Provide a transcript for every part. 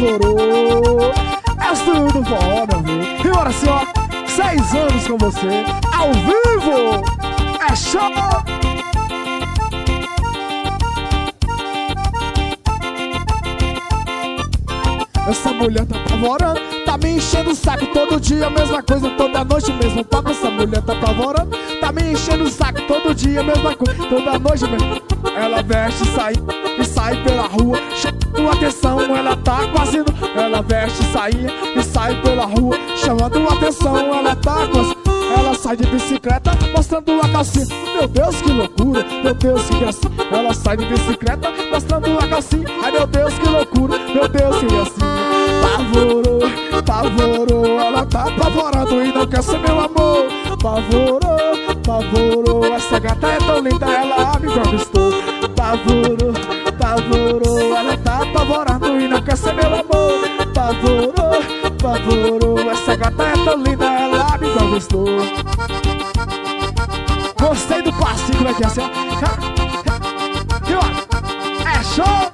Pavorou. É tudo fora, viu? E olha assim, ó, 6 anos com você, ao vivo. É show. Essa mulher tá apavorando, tá me enchendo o saco todo dia, mesma coisa, toda noite, mesmo papo. Essa mulher tá apavorando, tá me enchendo o saco todo dia, mesma coisa, toda noite, mesmo. Ela veste e sai pela rua, chamando atenção, ela tá quase no... Ela veste sainha e sai pela rua, chamando atenção, ela tá quase... Ela sai de bicicleta, mostrando a calcinha. Meu Deus, que loucura, meu Deus, que gracinha. Ela sai de bicicleta, mostrando a calcinha. Ai, meu Deus, que loucura, meu Deus, que gracinha. Pavorou, pavorou, ela tá apavorando e não quer ser meu amor. Pavorou, pavorou, essa gata é tão linda, ela me conquistou. Pavorou, pavorou, ela tá apavorando e não quer ser meu amor. Pavorou, pavorou, essa gata é tão linda, ela me conquistou. Gostei do passinho, como é que é assim, ó. E olha, é show.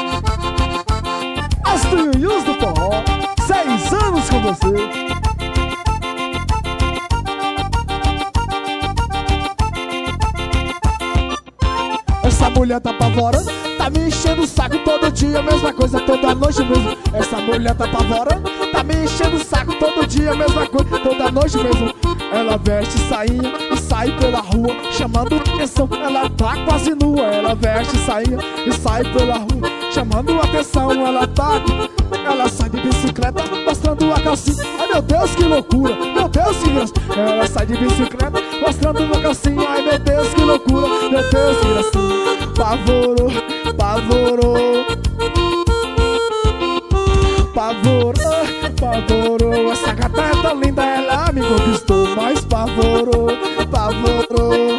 As Tunhunhus do Forró, 6 anos com você. Essa mulher tá apavorando, tá me enchendo o saco todo dia, mesma coisa, toda noite mesmo. Essa mulher tá apavorando, tá me enchendo o saco todo dia, mesma coisa, toda noite mesmo. Ela veste sainha e sai pela rua, chamando atenção, ela tá quase nua. Ela veste sainha e sai pela rua, chamando atenção, ela tá... Ela sai de bicicleta, mostrando a calcinha. Ai, meu Deus, que loucura, meu Deus, que graça. Ela sai de bicicleta, mostrando uma calcinha. Ai, meu Deus, que loucura, meu Deus, que gracinha. Pavorou, pavorou, pavorou, pavorou. Essa gata é tão linda, ela me conquistou. Mas pavorou, pavorou,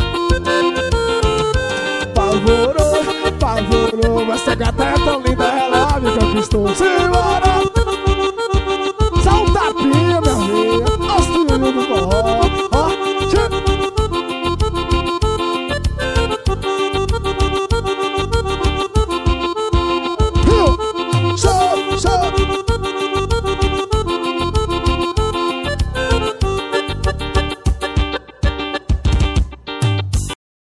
pavorou, pavorou. Essa gata é tão linda, ela